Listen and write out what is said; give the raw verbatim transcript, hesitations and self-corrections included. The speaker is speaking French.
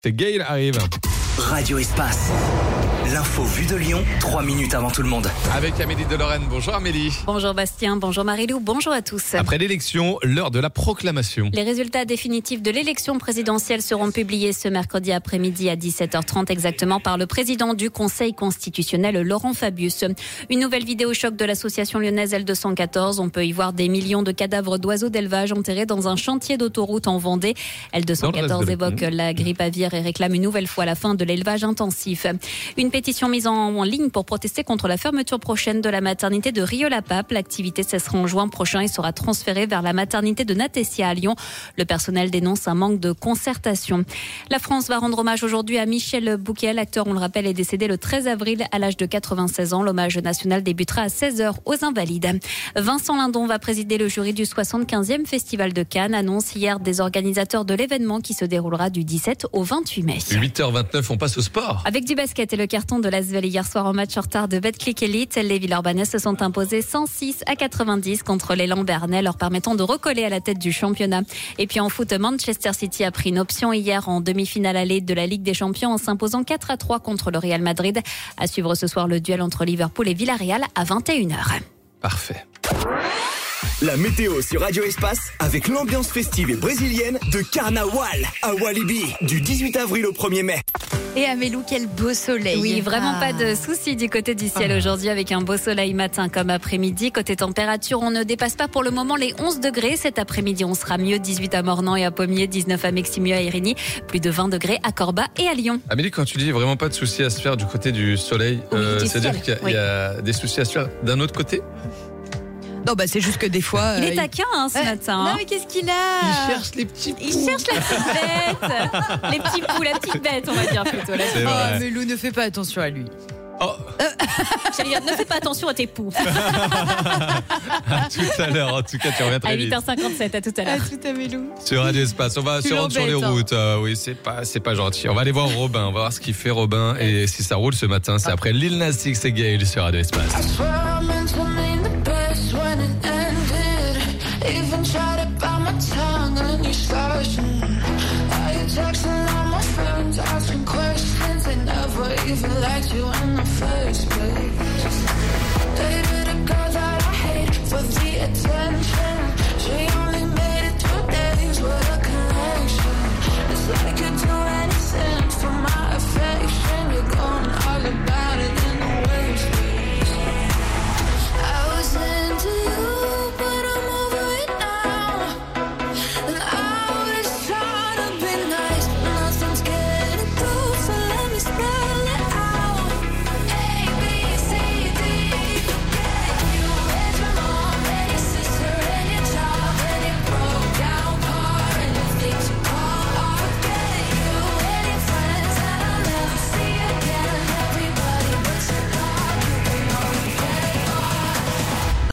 C'est Gaël arrive. Radio Espace. L'info vue de Lyon, trois minutes avant tout le monde. Avec Amélie de Lorraine. Bonjour Amélie. Bonjour Bastien, bonjour Marilou, bonjour à tous. Après l'élection, l'heure de la proclamation. Les résultats définitifs de l'élection présidentielle seront publiés ce mercredi après-midi à dix-sept heures trente exactement par le président du Conseil constitutionnel, Laurent Fabius. Une nouvelle vidéo choc de l'association lyonnaise L deux cent quatorze. On peut y voir des millions de cadavres d'oiseaux d'élevage enterrés dans un chantier d'autoroute en Vendée. L deux cent quatorze évoque la grippe aviaire et réclame une nouvelle fois la fin de l'élevage intensif. Une pétition mise en ligne pour protester contre la fermeture prochaine de la maternité de Rieux-la-Pape. L'activité cessera en juin prochain et sera transférée vers la maternité de Natessia à Lyon. Le personnel dénonce un manque de concertation. La France va rendre hommage aujourd'hui à Michel Bouquet. L'acteur, on le rappelle, est décédé le treize avril à l'âge de quatre-vingt-seize ans. L'hommage national débutera à seize heures aux Invalides. Vincent Lindon va présider le jury du soixante-quinzième Festival de Cannes. Annonce hier des organisateurs de l'événement qui se déroulera du dix-sept au vingt-huit mai. huit heures vingt-neuf, on passe au sport. Avec du basket et le carton de l'Asvel hier soir en match en retard de Betclic Elite, les Villeurbanais se sont imposés cent six à quatre-vingt-dix contre l'élan Bernay, leur permettant de recoller à la tête du championnat. Et puis en foot, Manchester City a pris une option hier en demi-finale allée de la Ligue des Champions en s'imposant quatre à trois contre le Real Madrid. À suivre ce soir le duel entre Liverpool et Villarreal à vingt et une heures. Parfait. La météo sur Radio Espace avec l'ambiance festive et brésilienne de Carnaval à Walibi du dix-huit avril au premier mai. Et Amélou, quel beau soleil. Oui, vraiment ah. pas de soucis du côté du ciel aujourd'hui avec un beau soleil matin comme après-midi. Côté température, on ne dépasse pas pour le moment les onze degrés. Cet après-midi, on sera mieux. dix-huit à Mornan et à Pommier, dix-neuf à Meximieux et à Irigny, plus de vingt degrés à Corba et à Lyon. Amélie, quand tu dis vraiment pas de soucis à se faire du côté du soleil, Oui, euh, du c'est-à-dire ciel, qu'il y a, oui. il y a des soucis à se faire d'un autre côté? Non, bah c'est juste que des fois. Il euh, est taquin hein, ce Euh, matin. Non, hein. mais qu'est-ce qu'il a Il cherche les petits Il cherche la petite bête. Les petits poux, la petite bête, on va dire plutôt. La C'est Oh, vrai. Amélou, ne fais pas attention à lui. Oh, J'allais dire, ne fais pas attention à tes poux. à tout à l'heure, en tout cas, tu reviens À très huit vite. heures cinquante-sept, à tout à À l'heure. tout, Amélou. Sur Radio Espace, on va Tu se rendre sur les l'embêtes, hein. routes. Euh, oui, c'est pas, c'est pas gentil. On va aller voir Robin, on va voir ce qu'il fait Robin et si ça roule ce matin. C'est après Lil Nas X et Gaël sur Radio Espace. I swear I meant to mean the best when it ended. Even tried to bite my tongue and you started. Are you texting all my friends, asking questions? They never even liked you in the first